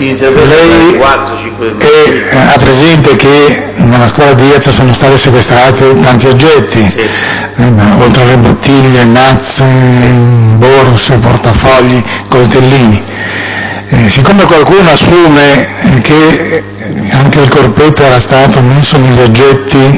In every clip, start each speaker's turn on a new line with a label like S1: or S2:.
S1: Lei ha presente che nella scuola di Diaz sono stati sequestrati tanti oggetti, sì. Oltre alle bottiglie, nazze, borse, portafogli, coltellini. Siccome qualcuno assume che anche il corpetto era stato messo negli oggetti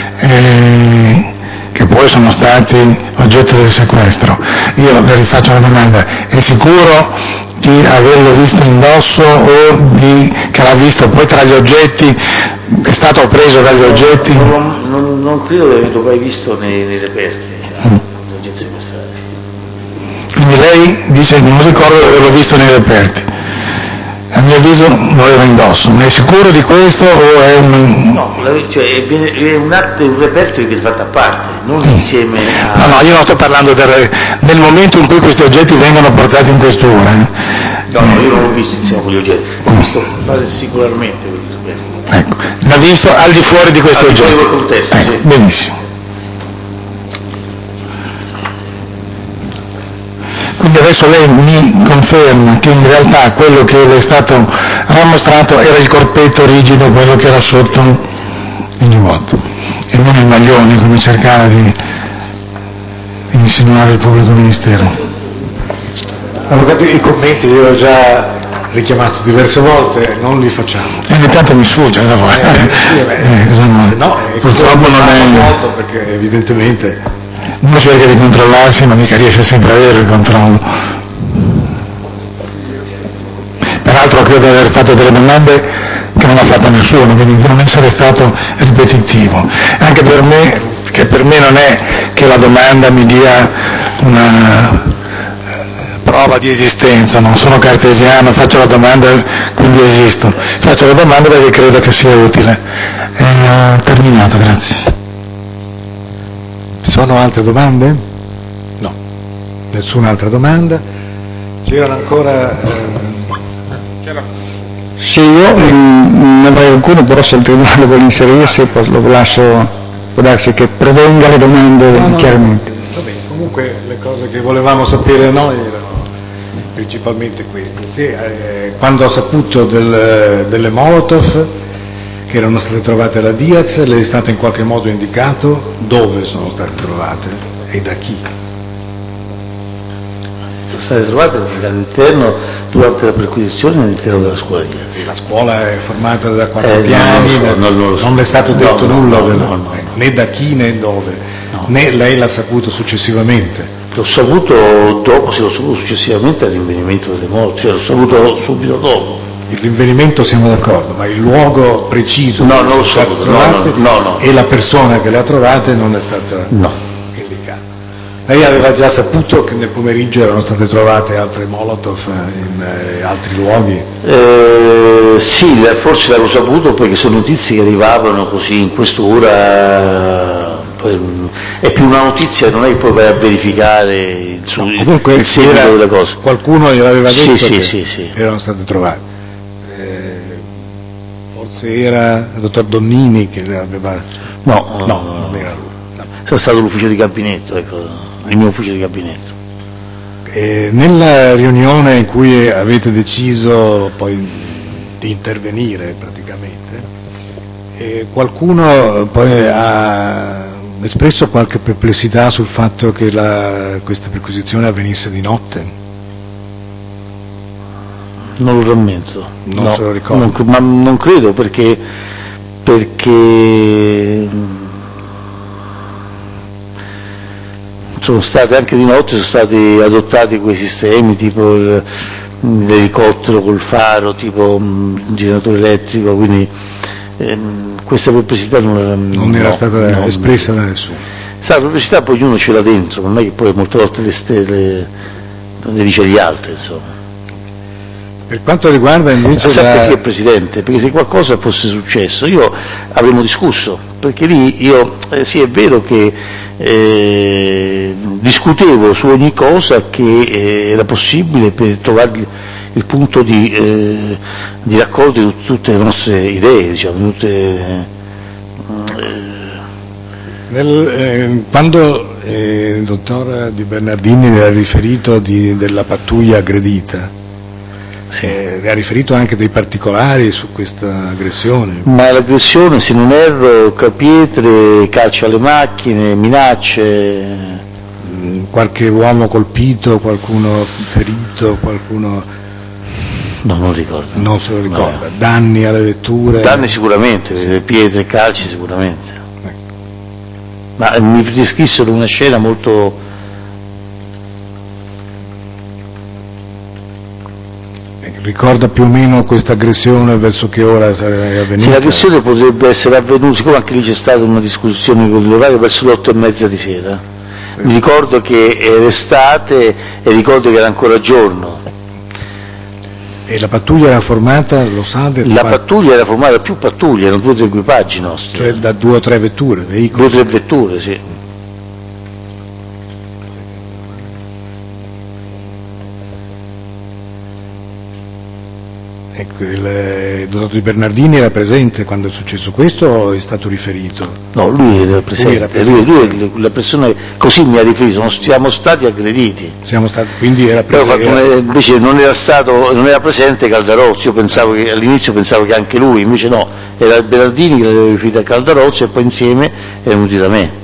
S1: che poi sono stati oggetto del sequestro, io le rifaccio una domanda: è sicuro di averlo visto indosso o che l'ha visto poi tra gli oggetti, è stato preso dagli oggetti?
S2: Non credo di averlo mai visto nei reperti, gli oggetti sequestrati.
S1: Quindi lei dice non ricordo di averlo visto nei reperti. A mio avviso lo aveva indosso, ma è sicuro di questo o è un...
S2: No, cioè è un reperto che viene fatto a parte, non insieme a...
S1: No, io non sto parlando del momento in cui questi oggetti vengono portati in questura.
S2: No, io non l'ho visto insieme con gli oggetti, l'ho visto singolarmente questi reperti.
S1: Ecco, l'ha visto al di fuori di questi oggetti?
S2: Al di fuori del contesto,
S1: ecco,
S2: sì.
S1: Benissimo. Quindi adesso lei mi conferma che in realtà quello che le è stato ramostrato era il corpetto rigido, quello che era sotto il giubbotto, e non il maglione come cercava di insinuare il pubblico ministero.
S3: Avvocato, i commenti li ho già richiamato diverse volte, non li facciamo.
S1: Ogni tanto mi sfugge, purtroppo non è
S3: molto, perché evidentemente
S1: uno cerca di controllarsi ma mica riesce sempre ad avere il controllo. Peraltro credo di aver fatto delle domande che non ha fatto nessuno, quindi di non essere stato ripetitivo, anche per me, che per me non è che la domanda mi dia una prova di esistenza, non sono cartesiano, faccio la domanda quindi esisto, faccio la domanda perché credo che sia utile. Terminato, grazie.
S3: Sono altre domande? No, nessuna altra domanda. C'erano ancora...
S4: Sì, io ne avrei alcune, però se il Tribunale vuole inserirsi lo lascio, può darsi che prevenga le domande chiaramente.
S3: Va bene, comunque le cose che volevamo sapere noi erano principalmente queste. Quando ho saputo delle Molotov che erano state trovate alla Diaz, le è stato in qualche modo indicato dove sono state trovate e da chi?
S2: Sono state trovate all'interno, durante la perquisizione, all'interno della scuola di Diaz.
S3: La scuola è formata da 4 piani, non è stato detto nulla, né da chi né dove, né lei l'ha saputo successivamente.
S2: L'ho saputo dopo, l'ho saputo successivamente al rinvenimento delle morti, cioè l'ho saputo subito dopo.
S3: Il rinvenimento siamo d'accordo, ma il luogo preciso
S2: non lo so, no.
S3: E la persona che le ha trovate non è stata indicata. Lei aveva già saputo che nel pomeriggio erano state trovate altre Molotov in altri luoghi?
S2: Sì, forse l'avevo saputo perché sono notizie che arrivavano così in quest'ora, è più una notizia, non è che poi vai a verificare il seguito delle cose.
S3: Qualcuno gliel'aveva detto
S2: sì.
S3: Erano state trovate. Forse era il dottor Donnini che le aveva...
S2: No, non era lui. È stato l'ufficio di gabinetto, ecco, il mio ufficio di gabinetto.
S3: Nella riunione in cui avete deciso poi di intervenire praticamente, qualcuno poi ha espresso qualche perplessità sul fatto che questa perquisizione avvenisse di notte?
S2: Non lo rammento.
S3: Non se lo ricordo.
S2: Ma non credo perché sono state anche di notte, sono stati adottati quei sistemi tipo l'elicottero col faro, tipo un generatore elettrico, quindi questa perplessità
S3: non era stata espressa da nessuno.
S2: La perplessità poi ognuno ce l'ha dentro, non è che poi molte volte le dice agli altri, insomma.
S3: Per quanto riguarda invece
S2: perché è Presidente? Perché se qualcosa fosse successo io avremmo discusso, perché lì io sì è vero che discutevo su ogni cosa che era possibile per trovare il punto di raccordo di tutte le nostre idee, diciamo,
S3: quando il dottor Di Bernardini ha riferito della pattuglia aggredita,
S2: Sì.
S3: Ha riferito anche dei particolari su questa aggressione.
S2: Ma l'aggressione, se non erro, pietre, calci alle macchine, minacce.
S3: Qualche uomo colpito, qualcuno ferito, qualcuno...
S2: No, non ricordo.
S3: Non se lo ricorda.
S2: No.
S3: Danni alle vetture?
S2: Danni sicuramente, pietre e calci sicuramente. Ma mi descrissero una scena molto...
S3: Ricorda più o meno questa aggressione, verso che ora sarebbe avvenuta?
S2: Sì, l'aggressione potrebbe essere avvenuta, siccome anche lì c'è stata una discussione con l'orario, verso le 8:30 di sera. Mi ricordo che era estate e ricordo che era ancora giorno.
S3: E la pattuglia era formata, lo sa?
S2: La pattuglia era formata da più pattuglie, erano 2 o 3 equipaggi nostri.
S3: Cioè da 2 o 3 vetture, veicoli?
S2: 2 o 3 vetture, sì.
S3: Ecco, il dottor Di Bernardini era presente quando è successo questo o è stato riferito?
S2: No, lui era presente, lui la persona, così mi ha riferito, siamo stati aggrediti.
S3: Quindi era presente.
S2: Invece non era presente Caldarozzi, all'inizio pensavo che anche lui, invece no, era Bernardini che l'aveva riferito a Caldarozzi e poi insieme è venuti da me.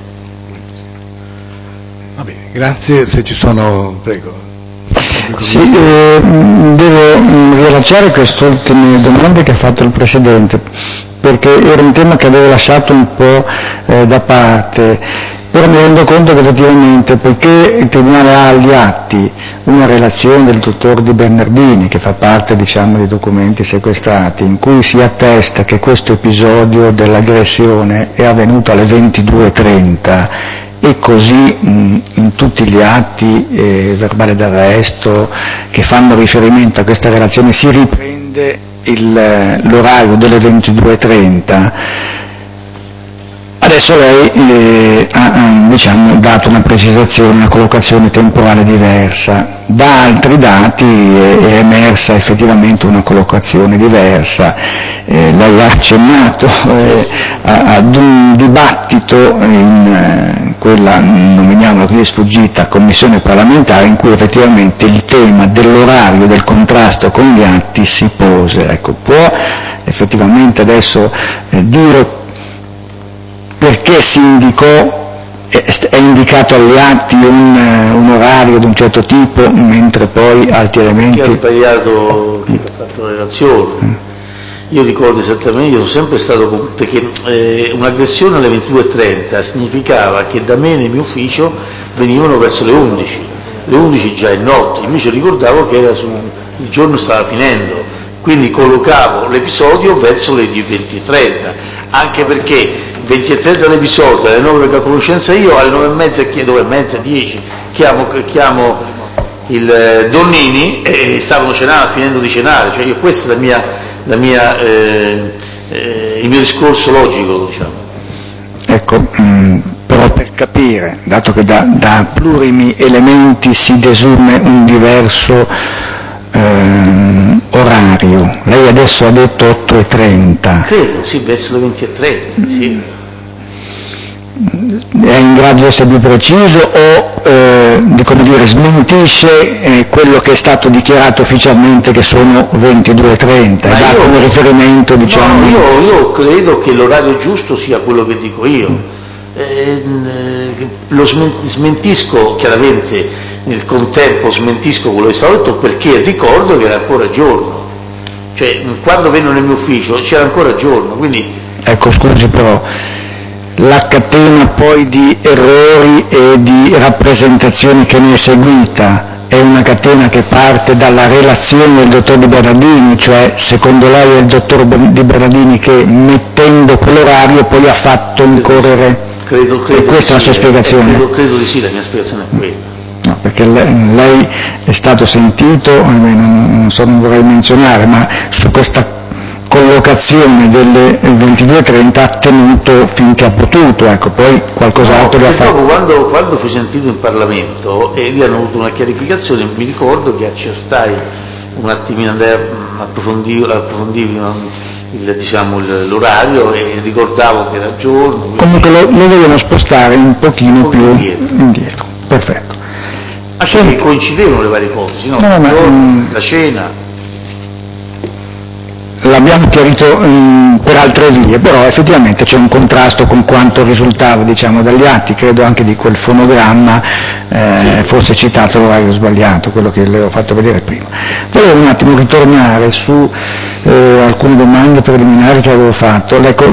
S3: Va bene, grazie, se ci sono, prego.
S4: Sì, devo riallacciare queste ultime domande che ha fatto il Presidente, perché era un tema che avevo lasciato un po' da parte, però mi rendo conto che effettivamente, poiché il Tribunale ha agli atti una relazione del dottor Di Bernardini, che fa parte, diciamo, dei documenti sequestrati, in cui si attesta che questo episodio dell'aggressione è avvenuto alle 22:30, e così in tutti gli atti verbali d'arresto che fanno riferimento a questa relazione si riprende l'orario delle 22:30. Adesso lei ha diciamo, dato una precisazione, una collocazione temporale diversa. Da altri dati è emersa effettivamente una collocazione diversa. Lei ha accennato ad un dibattito in quella, nominiamola così sfuggita, commissione parlamentare, in cui effettivamente il tema dell'orario del contrasto con gli atti si pose. Ecco, può effettivamente adesso dire perché si è indicato agli atti un orario di un certo tipo, mentre poi altri elementi...
S2: Chi ha sbagliato, chi ha fatto la relazione? Io ricordo esattamente, io sono sempre stato, perché un'aggressione alle 22:30 significava che da me nel mio ufficio venivano verso le 11, le 11 già è notte, invece ricordavo che il giorno stava finendo, quindi collocavo l'episodio verso le 20:30, anche perché 20:30 l'episodio, alle 9 per la conoscenza io, alle 9:30, 10 chiamo il Donnini e stavano finendo di cenare, cioè questo è il mio discorso logico, diciamo.
S4: Ecco, però per capire, dato che da plurimi elementi si desume un diverso orario, lei adesso ha detto 8:30.
S2: Credo, sì, verso le 20:30, sì.
S4: È in grado di essere più preciso o come dire, smentisce quello che è stato dichiarato ufficialmente che sono 22:30 e dà come riferimento, diciamo...
S2: No, io credo che l'orario giusto sia quello che dico io. Lo smentisco chiaramente, nel contempo smentisco quello che è stato detto, perché ricordo che era ancora giorno, cioè quando venne nel mio ufficio c'era ancora giorno, quindi...
S4: Ecco, scusi però, la catena poi di errori e di rappresentazioni che ne è seguita è una catena che parte dalla relazione del dottor Di Bernardini, cioè secondo lei è il dottor Di Bernardini che mettendo quell'orario poi ha fatto incorrere...
S2: Credo
S4: e questa è la sua spiegazione?
S2: Credo di sì, la mia spiegazione è quella.
S4: No, perché lei è stato sentito, non vorrei menzionare, ma su questa collocazione delle 22:30 ha tenuto finché ha potuto, ecco, poi qualcos'altro
S2: da
S4: fare.
S2: Dopo, quando fui sentito in Parlamento e lì hanno avuto una chiarificazione, mi ricordo che accertai un attimino, approfondivi l'orario e ricordavo che era giorno.
S4: Comunque lo dobbiamo spostare un pochino più indietro. Perfetto.
S2: Che coincidevano le varie cose, no? La cena.
S4: l'abbiamo chiarito per altre vie, però effettivamente c'è un contrasto con quanto risultava, diciamo, dagli atti, credo anche di quel fonogramma, forse citato l'orario sbagliato, quello che le ho fatto vedere prima. Volevo un attimo ritornare su alcune domande preliminari che avevo fatto. Ecco,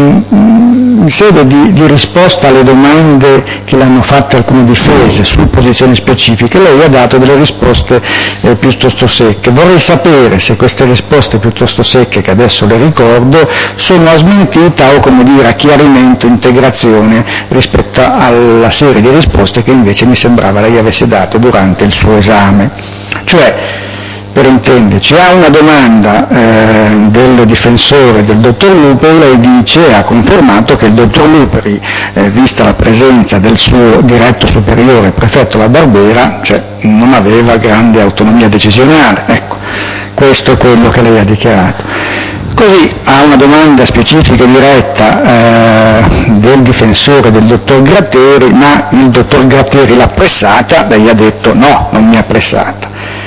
S4: in sede di risposta alle domande che le hanno fatte alcune difese su posizioni specifiche, lei ha dato delle risposte piuttosto secche. Vorrei sapere se queste risposte piuttosto secche, che adesso le ricordo, sono a smentita o, come dire, a chiarimento, integrazione rispetto alla serie di risposte che invece mi sembrava lei avesse dato durante il suo esame. Cioè, per intenderci, a una domanda del difensore del dottor Luperi, lei dice, ha confermato che il dottor Luperi, vista la presenza del suo diretto superiore prefetto La Barbera, cioè non aveva grande autonomia decisionale. Ecco, questo è quello che lei ha dichiarato. Così, a una domanda specifica e diretta del difensore del dottor Gratteri, ma il dottor Gratteri l'ha pressata, lei ha detto no, non mi ha pressata.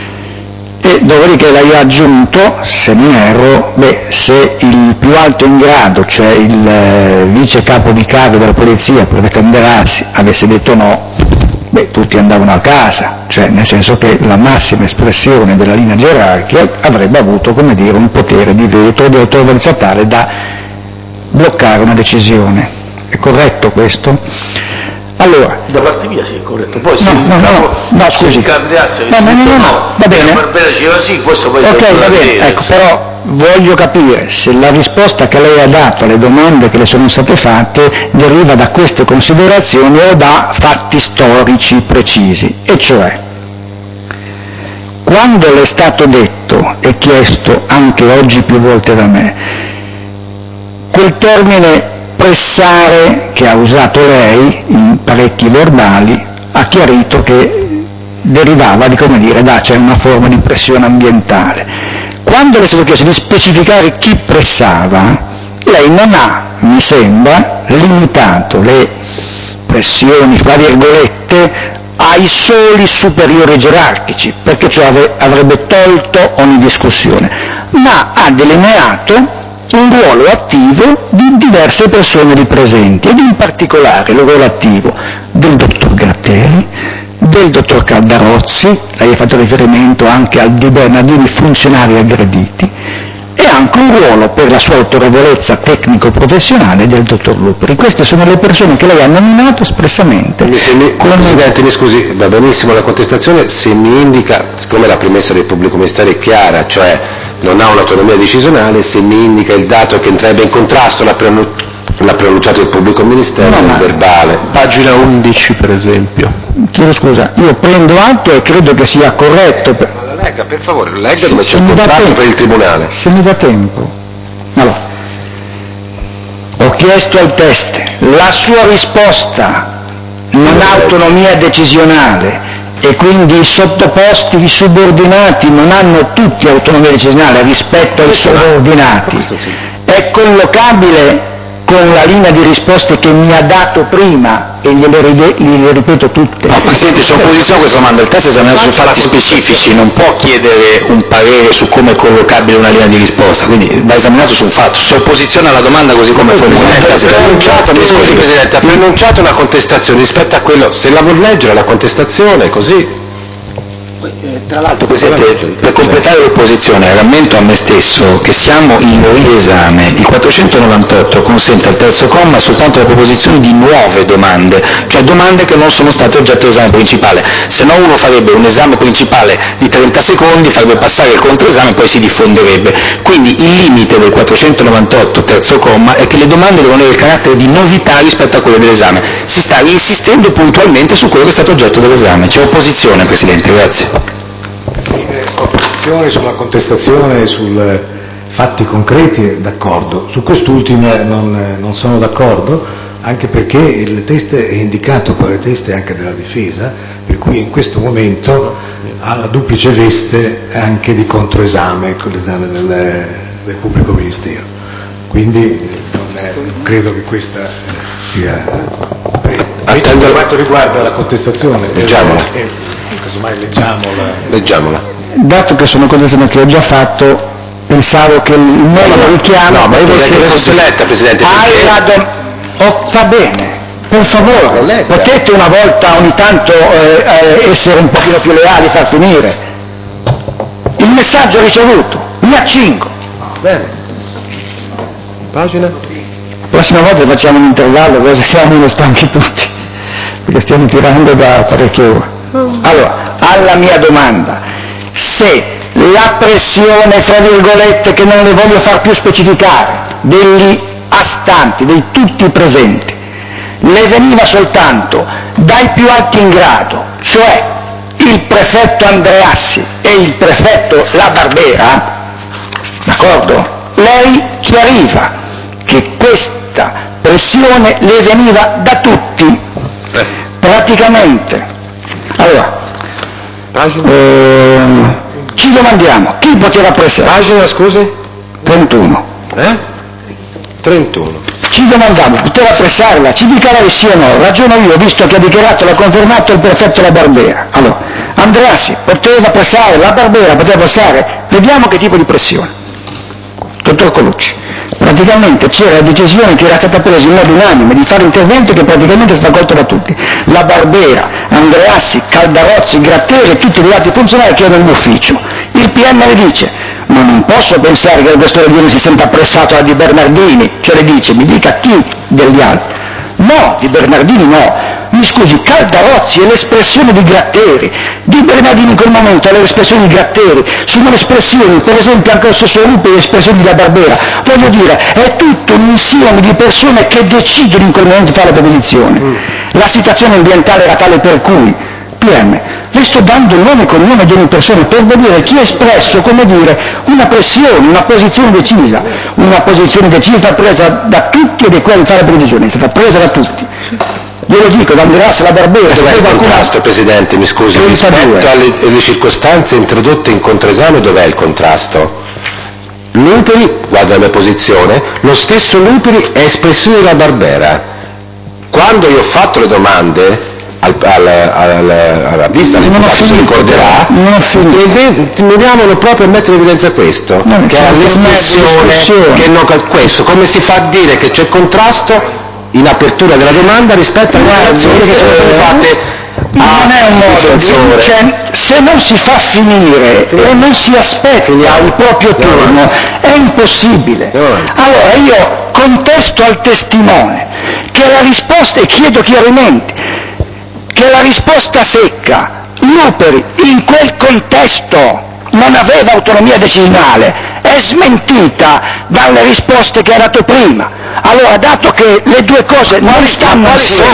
S4: E dopodiché lei ha aggiunto, se non erro, se il più alto in grado, cioè il vice capo vicario della polizia, prefetto Anderassi, avesse detto no, tutti andavano a casa, cioè nel senso che la massima espressione della linea gerarchica avrebbe avuto, come dire, un potere di veto o di autorevolezza tale da bloccare una decisione. È corretto questo? Allora,
S2: da parte mia sì, è corretto. Poi
S4: scusi.
S2: Se il candidato
S4: va bene.
S2: Barbera diceva sì, questo poi
S4: ok, va bene, ecco, però voglio capire se la risposta che lei ha dato alle domande che le sono state fatte deriva da queste considerazioni o da fatti storici precisi, e cioè, quando le è stato detto e chiesto anche oggi più volte da me, quel termine pressare che ha usato lei in parecchi verbali ha chiarito che derivava di, come dire, c'è una forma di pressione ambientale. Quando le è stato chiesto di specificare chi pressava, lei non ha, mi sembra, limitato le pressioni, fra virgolette, ai soli superiori gerarchici, perché ciò avrebbe tolto ogni discussione, ma ha delineato un ruolo attivo di diverse persone lì presenti, ed in particolare il ruolo attivo del dottor Gratteri, del dottor Caldarozzi, lei ha fatto riferimento anche al Di Bernardini, funzionari aggrediti, e anche un ruolo per la sua autorevolezza tecnico-professionale del dottor Luperi. Queste sono le persone che lei ha nominato espressamente.
S5: Presidente, mi scusi, va benissimo la contestazione, se mi indica, siccome la premessa del pubblico ministero è chiara, cioè non ha un'autonomia decisionale, se mi indica il dato che entrerebbe in contrasto l'ha preannunciato il pubblico ministero nel verbale.
S6: Pagina 11 per esempio.
S4: Chiedo scusa, io prendo atto e credo che sia corretto.
S5: Legga, per favore, legga dove c'è il contratto per il Tribunale.
S4: Se mi dà tempo. Allora, ho chiesto al test, la sua risposta non ha autonomia decisionale e quindi i sottoposti, i subordinati non hanno tutti autonomia decisionale rispetto ai subordinati. È collocabile con la linea di risposte che mi ha dato prima e gliele ripeto tutte.
S7: No, Presidente, c'è opposizione a questa domanda, il test è esaminato su fatti specifici, non può chiedere un parere su come è collocabile una linea di risposta, quindi va esaminato su un fatto. C'è opposizione alla domanda così come è formulata.
S5: Mi scusi Presidente, ha preannunciato una contestazione rispetto a quello, se la vuol leggere la contestazione, così.
S7: Tra l'altro, Presidente, per completare l'opposizione rammento a me stesso che siamo in riesame. Il 498 consente al terzo comma soltanto la proposizione di nuove domande, cioè domande che non sono state oggetto di esame principale, se no uno farebbe un esame principale di 30 secondi, farebbe passare il controesame e poi si diffonderebbe. Quindi il limite del 498 terzo comma è che le domande devono avere il carattere di novità rispetto a quelle dell'esame. Si sta insistendo puntualmente su quello che è stato oggetto dell'esame. C'è opposizione, Presidente, grazie.
S3: Opposizione sulla contestazione e sui fatti concreti, d'accordo. Su quest'ultimo non sono d'accordo, anche perché il test è indicato quale test anche della difesa, per cui in questo momento ha la duplice veste anche di controesame con l'esame del pubblico ministero. Quindi non credo che questa sia... Per quanto riguarda la contestazione,
S5: leggiamola.
S3: Casomai leggiamola.
S5: Leggiamola.
S4: Dato che sono contestazioni che ho già fatto, pensavo che il nuovo richiamo...
S5: No, ma io vorrei che fosse letta, Presidente.
S4: Va bene, per favore, potete una volta ogni tanto essere un pochino più leali, far finire. Il messaggio ricevuto, mi accingo.
S5: Bene. Pagina?
S4: La prossima volta facciamo un intervallo, così siamo meno stanchi tutti, perché stiamo tirando da parecchie ore. Allora, alla mia domanda, se la pressione, fra virgolette, che non le voglio far più specificare, degli astanti, dei tutti presenti, le veniva soltanto dai più alti in grado, cioè il prefetto Andreassi e il prefetto La Barbera, d'accordo? Lei chiariva che questa pressione le veniva da tutti, praticamente. Allora, ci domandiamo chi poteva pressare?
S5: Pagina, scusi?
S4: 31.
S5: 31.
S4: Ci domandavamo, poteva pressarla? Ci dica lei sì o no? Ragiono io, visto che ha dichiarato, l'ha confermato il prefetto La Barbera. Allora, Andreassi poteva pressare, La Barbera poteva pressare? Vediamo che tipo di pressione. Dottor Colucci, praticamente c'era la decisione che era stata presa in modo unanime di fare intervento che praticamente è stata accolta da tutti. La Barbera, Andreassi, Caldarozzi, Gratteri e tutti gli altri funzionari che erano in ufficio. Il PM le dice: ma non posso pensare che il questore Ghini si senta pressato da Di Bernardini, cioè le dice, mi dica chi degli altri. No, Di Bernardini no. Mi scusi, Caldarozzi è l'espressione di Gratteri, Di Bernardini in quel momento è l'espressione di Gratteri, sono le espressioni, per esempio anche lo stesso Lupi è l'espressione di La Barbera. Voglio dire, è tutto un insieme di persone che decidono in quel momento di fare la proposizione. La situazione ambientale era tale per cui, PM, le sto dando il nome e cognome di ogni persona per vedere chi ha espresso, come dire, una pressione, una posizione decisa presa da tutti e di quella di fare la decisione, è stata presa da tutti. Glielo dico, da Andreassi alla Barbera.
S5: Dov'è il contrasto, Presidente, mi scusi,
S4: 32.
S5: rispetto alle circostanze introdotte in controesame, dov'è il contrasto? Luperi, guarda la mia posizione, lo stesso Luperi è espressione della Barbera. Quando io ho fatto le domande alla vista, l'imputato si ricorderà, miravano proprio a mettere in evidenza questo, che è l'espressione, che non, questo, come si fa a dire che c'è contrasto in apertura della domanda rispetto alle relazioni che sono state fatte
S4: non è un modo, cioè, se non si fa finire e non si aspetta il proprio turno è impossibile. Allora io contesto al testimone che la risposta, e chiedo chiarimenti, che la risposta secca, Luperi in quel contesto non aveva autonomia decisionale, è smentita dalle risposte che ha dato prima. Allora, dato che le due cose non stanno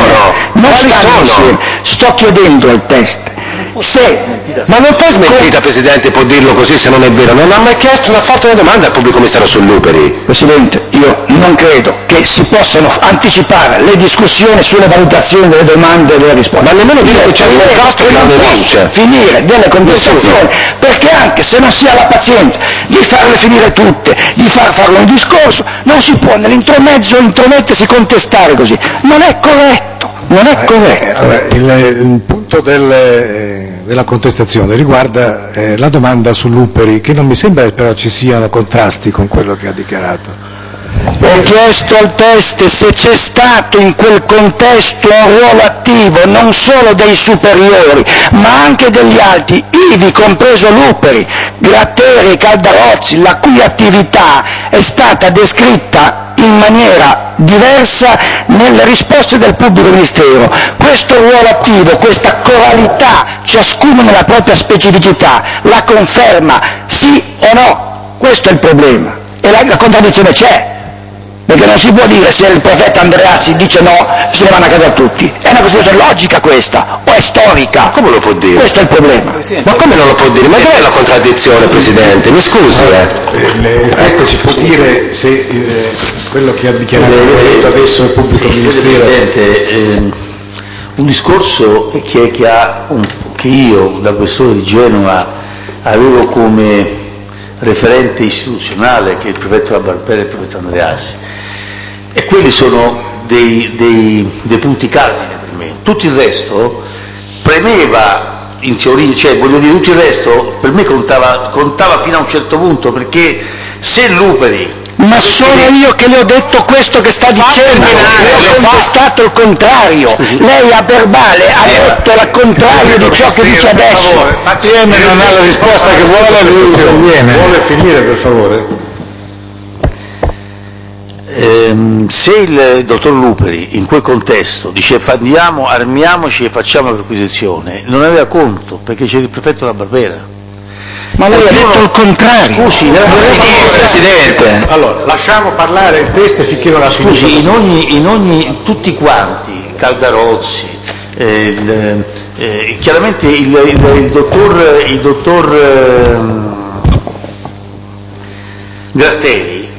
S4: insieme, sto chiedendo al test se...
S5: Ma non fa smentita, Presidente, può dirlo così se non è vero, non ha mai chiesto, non ha fatto una domanda al pubblico ministero su Luperi.
S4: Presidente, io non credo che si possano anticipare le discussioni sulle valutazioni delle domande e delle risposte.
S5: Ma nemmeno dire che c'è un contrasto che non vince.
S4: Finire delle contestazioni, perché anche se non si ha la pazienza di farle finire tutte, di farlo un discorso, non si può nell'intermezzo intromettersi, contestare così. Non è corretto, non è corretto.
S3: Allora, il punto della contestazione riguarda la domanda su Luperi, che non mi sembra però ci siano contrasti con quello che ha dichiarato.
S4: Ho chiesto al test se c'è stato in quel contesto un ruolo attivo non solo dei superiori ma anche degli alti, ivi compreso Luperi, Gratteri e Caldarozzi, la cui attività è stata descritta in maniera diversa nelle risposte del pubblico ministero. Questo ruolo attivo, questa coralità, ciascuno nella propria specificità, la conferma sì o no? Questo è il problema e la contraddizione c'è. Perché non si può dire se il prefetto Andreassi dice no, se ne vanno a casa tutti. È una questione logica questa, o è storica?
S5: Ma come lo può dire?
S4: Questo è il problema.
S5: Ma come non lo può dire? Ma dov'è la contraddizione, Presidente? Mi scusi.
S3: Il test ci può dire se quello che ha dichiarato adesso il pubblico ministero...
S2: Presidente, un discorso che io, da questore di Genova, avevo come referente istituzionale, che è il prefetto La Barbera e il prefetto Andreassi, e quelli sono dei punti cardine per me. Tutto il resto premeva in teoria, cioè voglio dire, tutto il resto per me contava fino a un certo punto, perché Se Luperi...
S4: Ma sono io che le ho detto questo che sta dicendo, le ho contestato il contrario, lei a verbale ha detto il contrario di ciò che dice adesso.
S3: Mattiene non ha la risposta che vuole, lui conviene. Vuole finire per favore?
S2: Se il dottor Luperi in quel contesto dice andiamo, armiamoci e facciamo la perquisizione, non aveva conto perché c'è il prefetto La Barbera.
S4: Ma lei ha detto il contrario.
S2: Scusi,
S7: Presidente.
S3: Allora, lasciamo parlare il test finché non ha finito.
S2: Scusi, in ogni tutti quanti, Caldarozzi, chiaramente il dottor Gratteri,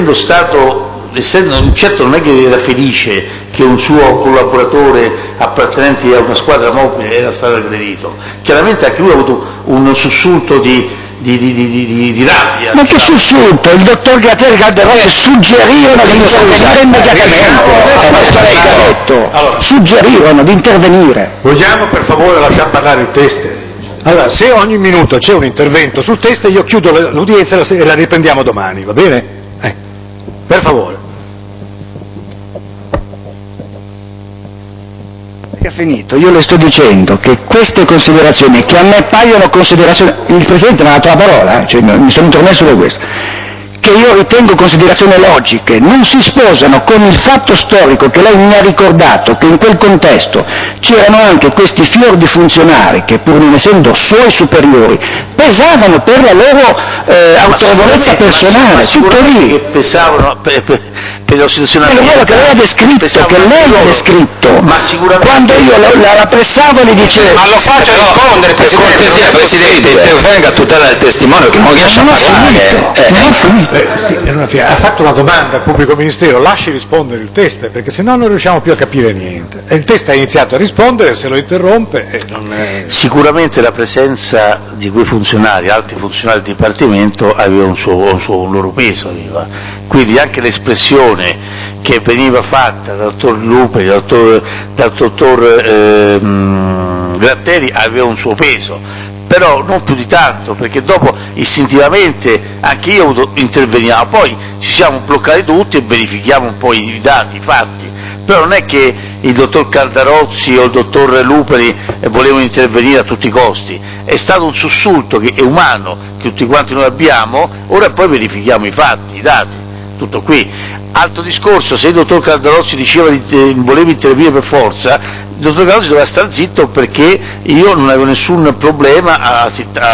S2: certo non è che era felice che un suo collaboratore appartenente a una squadra mobile era stato aggredito, chiaramente anche lui ha avuto un sussulto di rabbia.
S4: Ma che sussulto? Il dottor Gratteri e Calderoli suggerirono di intervenire immediatamente. Questo lei che ha detto.
S3: Allora,
S4: suggerirono di intervenire.
S3: vogliamo per favore lasciare parlare il test? Allora, se ogni minuto c'è un intervento sul test, io chiudo l'udienza e la riprendiamo domani, va bene? Per favore.
S4: Che ha finito, io le sto dicendo che queste considerazioni, che a me paiono considerazioni, il Presidente mi ha dato la parola, cioè mi sono intromesso su questo, che io ritengo considerazioni logiche, non si sposano con il fatto storico che lei mi ha ricordato, che in quel contesto c'erano anche questi fior di funzionari che, pur non essendo suoi superiori, pesavano per la loro autorevolezza personale, tutto lì.
S2: Che pesavano per la situazione
S4: È quello che lei ha descritto, che lei ha descritto,
S2: ma sicuramente
S4: quando io la pressavo le dicevo...
S7: Ma lo faccio rispondere, Presidente, intervenga a tutela del testimone che non riesce a parlare.
S4: Non ho finito.
S3: Ha fatto una domanda al pubblico ministero, lasci rispondere il test, perché sennò non riusciamo più a capire niente. E il test ha iniziato a rispondere, se lo interrompe non è...
S2: Sicuramente la presenza di quei funzionari, altri funzionari del Dipartimento, aveva un loro peso, quindi anche l'espressione che veniva fatta dal dottor Luperi, dal dottor Gratteri aveva un suo peso, però non più di tanto, perché dopo istintivamente anche io interveniamo, poi ci siamo bloccati tutti e verifichiamo un po' i dati, i fatti, però non è che il dottor Caldarozzi o il dottor Luperi volevano intervenire a tutti i costi, è stato un sussulto che è umano, che tutti quanti noi abbiamo, ora poi verifichiamo i fatti, i dati, tutto qui. Altro discorso, se il dottor Caldarozzi diceva di voleva intervenire per forza, il dottor Caldarozzi doveva stare zitto perché io non avevo nessun problema a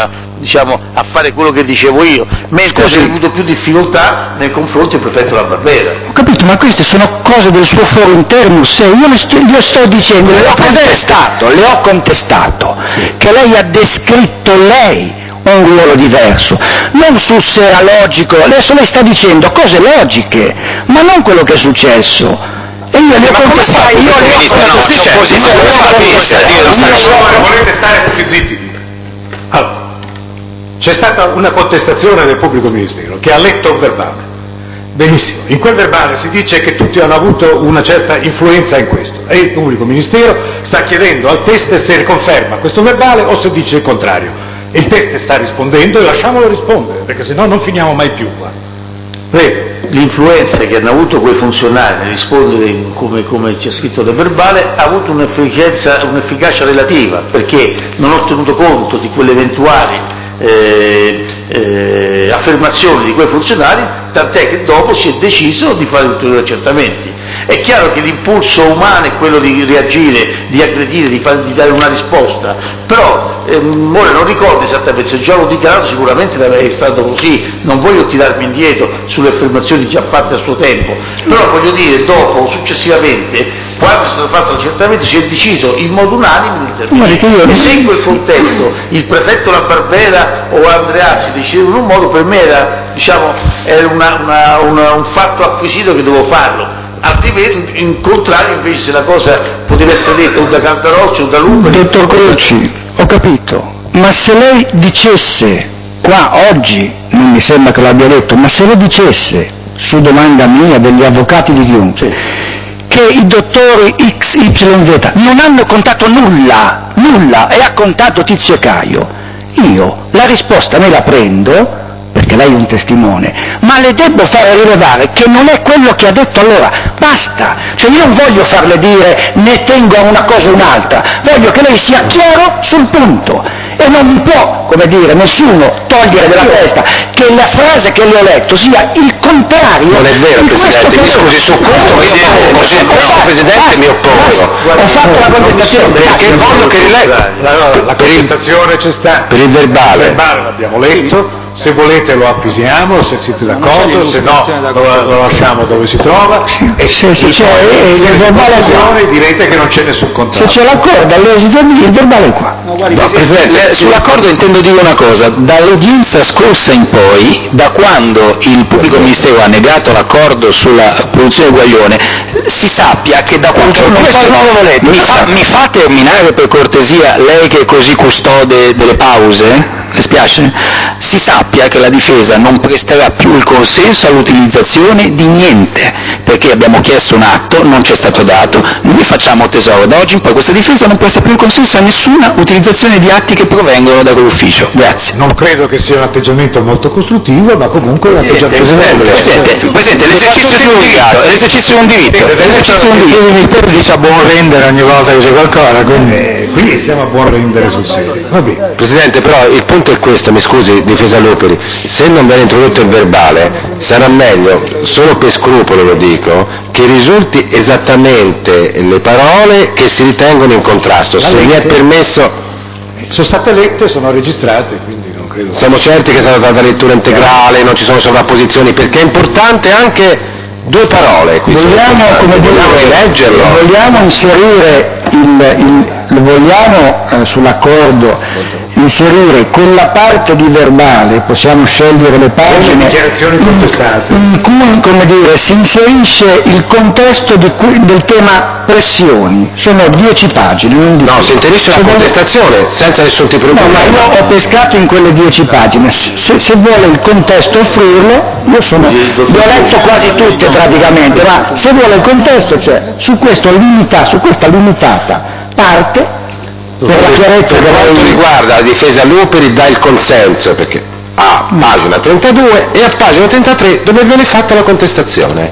S2: fare quello che dicevo io, mentre ho avuto più difficoltà nei confronti del prefetto La Barbera.
S4: Ho capito, ma queste sono cose del suo foro interno, se io sto dicendo, le ho contestato che lei ha descritto lei un ruolo diverso, non su se era logico, adesso lei sta dicendo cose logiche, ma non quello che è successo. E io le ho contestato,
S3: volete stare tutti zitti? Allora, c'è stata una contestazione del pubblico ministero che ha letto un verbale. Benissimo, in quel verbale si dice che tutti hanno avuto una certa influenza in questo e il pubblico ministero sta chiedendo al test se conferma questo verbale o se dice il contrario. Il test sta rispondendo e lasciamolo rispondere, perché sennò non finiamo mai più qua. Prego.
S2: L'influenza che hanno avuto quei funzionari nel rispondere come c'è scritto nel verbale ha avuto un'efficacia relativa, perché non ho tenuto conto di quelle eventuali affermazioni di quei funzionari, tant'è che dopo si è deciso di fare ulteriori accertamenti. È chiaro che l'impulso umano è quello di reagire, di aggredire, di dare una risposta, però ora non ricordo esattamente, se già l'ho dichiarato sicuramente è stato così, non voglio tirarmi indietro sulle affermazioni già fatte a suo tempo, però voglio dire, dopo, successivamente, quando è stato fatto l'accertamento si è deciso in modo unanime di intervenire, e se in quel contesto il prefetto La Barbera o Andreassi decidevano in un modo, per me era un fatto acquisito che dovevo farlo. Altrimenti, in contrario, invece, se la cosa poteva essere detta o da Caldarozzi o da Luperi...
S4: Dottor Croci, ho capito, ma se lei dicesse, qua oggi, non mi sembra che l'abbia detto, ma se lei dicesse, su domanda mia, degli avvocati di chiunque, che i dottori XYZ non hanno contato nulla, e ha contato Tizio e Caio, io la risposta me la prendo, perché lei è un testimone, ma le debbo fare rilevare che non è quello che ha detto allora, basta, cioè io non voglio farle dire né tengo a una cosa o un'altra, voglio che lei sia chiaro sul punto e non mi può, come dire, nessuno togliere dalla testa che la frase che le ho letto sia il contrario.
S5: Non è vero, Presidente, mi scusi, su questo Presidente mi oppongo.
S4: Ho fatto la contestazione
S5: perché voglio che
S3: La contestazione c'è stata.
S5: Per il verbale.
S3: Il verbale l'abbiamo letto, se volete lo acquisiamo, se siete d'accordo, se no lo lasciamo dove si trova. E se il verbale direte che non c'è nessun contrasto.
S4: Se c'è l'accordo all'esito il verbale è qua.
S7: No, Presidente, sull'accordo intendo dire una cosa, dall'udienza scorsa in poi, da quando il pubblico ministero ha negato l'accordo sulla produzione di Guaglione, si sappia che da quando mi fa terminare per cortesia, lei che è così custode delle pause, le spiace? Si sappia che la difesa non presterà più il consenso all'utilizzazione di niente, perché abbiamo chiesto un atto, non ci è stato dato, noi facciamo tesoro da oggi in poi, questa difesa non presta più il consenso a nessuna utilizzazione di atti che provengono da quell'ufficio. Grazie.
S3: Non credo che sia un atteggiamento molto costruttivo, ma comunque è un atteggiamento.
S7: Presidente, l'esercizio di un diritto, l'esercizio di un diritto.
S1: Il Ministero dice a buon rendere ogni volta che c'è qualcosa,
S3: Quindi siamo a buon rendere sul serio. Va bene.
S5: Presidente, però il punto è questo, mi scusi, difesa Luperi, se non viene introdotto il verbale sarà meglio, solo per scrupolo lo dico, che risulti esattamente le parole che si ritengono in contrasto. Se mi è permesso...
S3: Sono state lette, sono registrate, quindi non credo...
S5: Siamo certi che è stata data lettura integrale, non ci sono sovrapposizioni, perché è importante anche due parole.
S4: Vogliamo, come
S5: vogliamo rileggerlo.
S4: Vogliamo inserire vogliamo sull'accordo inserire quella parte di verbale, possiamo scegliere le pagine,
S3: dichiarazioni contestate,
S4: in cui, come dire, si inserisce il contesto del tema pressioni. Sono 10 pagine, non di
S5: No, si inserisce la contestazione senza nessun tipo di problema.
S4: No, ma io ho pescato in quelle 10 pagine, se vuole il contesto offrirlo, io le ho letto quasi tutte praticamente, ma se vuole il contesto, cioè su questa limitata parte, per la chiarezza
S5: per quanto riguarda la difesa Luperi dà il consenso, perché a pagina 32 e a pagina 33 dove viene fatta la contestazione,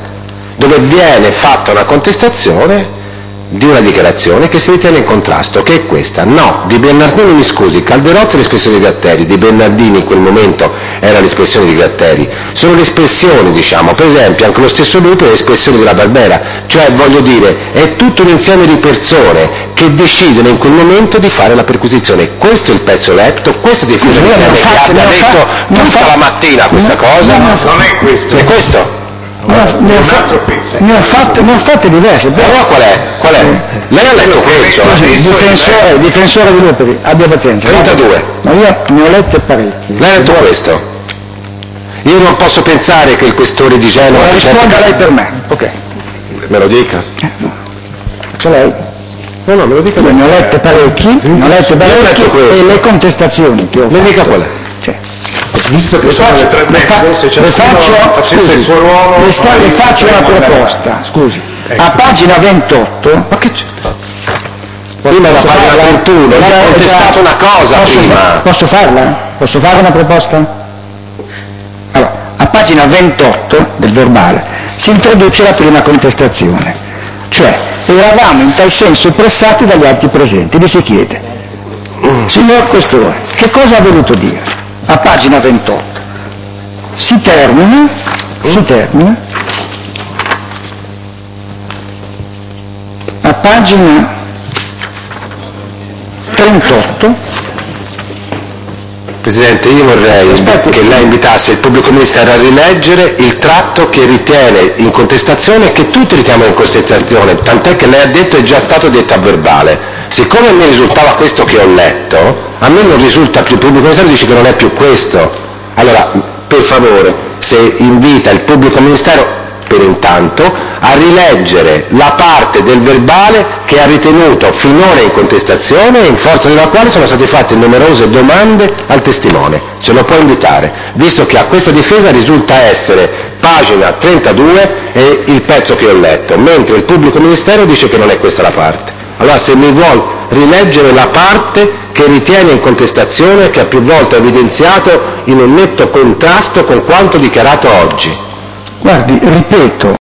S5: di una dichiarazione che si ritiene in contrasto, che è questa. No, Di Bernardini, mi scusi, Calderozzi è l'espressione di Gratteri, Di Bernardini in quel momento era l'espressione di Gratteri, sono le espressioni, diciamo, per esempio anche lo stesso Lupi è l'espressione della Barbera, cioè voglio dire è tutto un insieme di persone che decidono in quel momento di fare la perquisizione. Questo è il pezzo letto, questa difesa che ha detto tutta la mattina questa cosa.
S3: Non è questo.
S5: È questo?
S4: ne ho fatte diverse.
S5: Allora qual è? Lei ha letto questo?
S4: Difensore di Luperi, abbia pazienza.
S5: 32.
S4: Ma io ne ho lette parecchie.
S5: Lei ha letto questo? Io non posso pensare che il questore di Genova si
S4: risponda lei per me, ok.
S5: Me lo dica.
S4: C'è lei?
S5: No, me lo dica lei.
S4: Ne ho lette parecchie, e le contestazioni che ho fatto.
S5: Mi dica qual è?
S4: Cioè,
S3: visto che sono le 3:30, se ciascuno facesse il suo ruolo...
S4: Le faccio una proposta, scusi.
S3: Ecco.
S4: A pagina 28...
S5: Ma che c'è? Prima la pagina 31, gli ha contestato una cosa prima.
S4: Posso farla? Posso fare una proposta? Allora, a pagina 28 del verbale si introduce la prima contestazione, cioè eravamo in tal senso pressati dagli atti presenti, vi si chiede, signor Questore, che cosa ha voluto dire? A pagina 28 si termina a pagina 38.
S5: Presidente, io vorrei che lei invitasse il pubblico ministero a rileggere il tratto che ritiene in contestazione e che tutti riteniamo in contestazione, tant'è che lei ha detto è già stato detto a verbale. Siccome a me risultava questo che ho letto, a me non risulta più, il pubblico ministero dice che non è più questo. Allora, per favore, se invita il pubblico ministero per intanto a rileggere la parte del verbale che ha ritenuto finora in contestazione e in forza della quale sono state fatte numerose domande al testimone. Se lo può invitare, visto che a questa difesa risulta essere pagina 32 e il pezzo che ho letto, mentre il pubblico ministero dice che non è questa la parte. Allora, se mi vuol rileggere la parte che ritiene in contestazione, che ha più volte evidenziato in un netto contrasto con quanto dichiarato oggi.
S4: Guardi, ripeto,